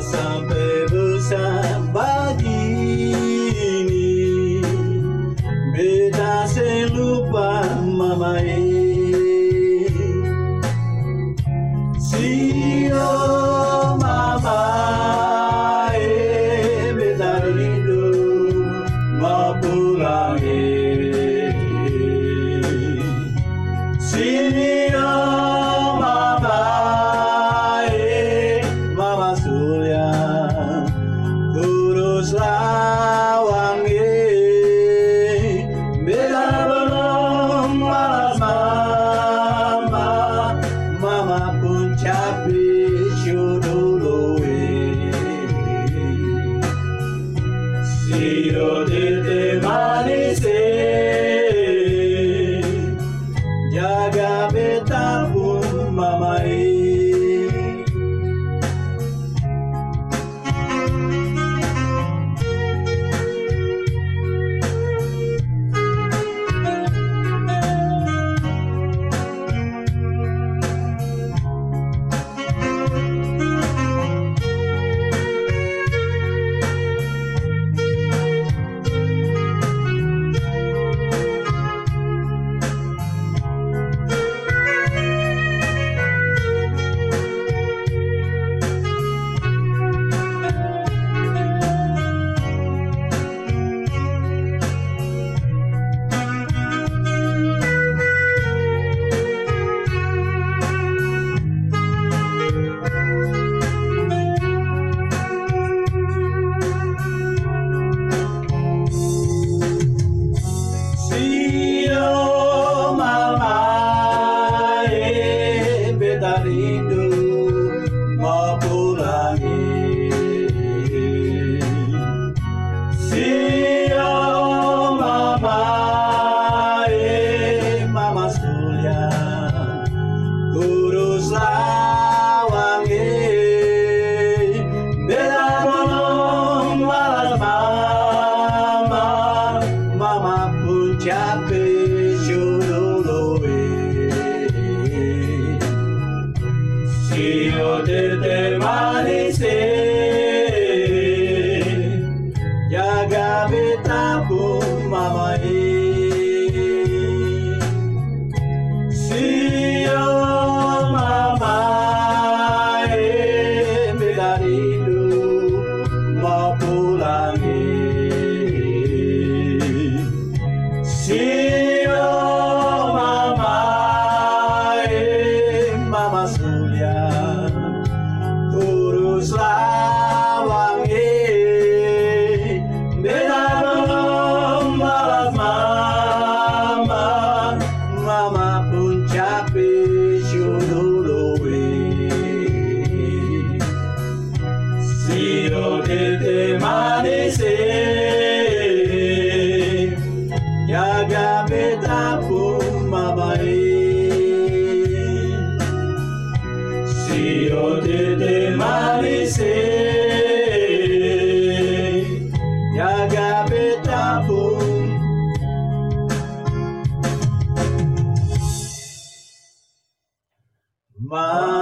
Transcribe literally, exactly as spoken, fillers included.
sampai besar begini, beta selupa mamae. Sio mamae, beta rindu mau pulang. Sio mamae, mama Surya urus lawange, beta belum malas mama, mama pun capek sudoloe. Sio tete manise, jaga beta pun mamae. Rindu mau pulangi. Sio mamae, mama Surya urus lawange, beta belum malas mama, mama pun capek sudoloe. Sio tete manise, jaga beta pun mamae. Sio mamae, beta rindu mau pulangi. Sio mamae, mama Surya urus lawange, beta belum malas mama, mama pun capek sudoloe. Sio tete manise, jaga beta pun mamae. Sio tete manise, jaga beta pun mamae.